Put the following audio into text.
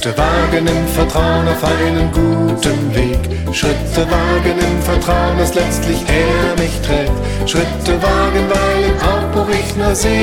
Schritte wagen im Vertrauen auf einen guten Weg. Schritte wagen im Vertrauen, dass letztlich er mich trägt. Schritte wagen, weil im Aufbruch ich nur sehe.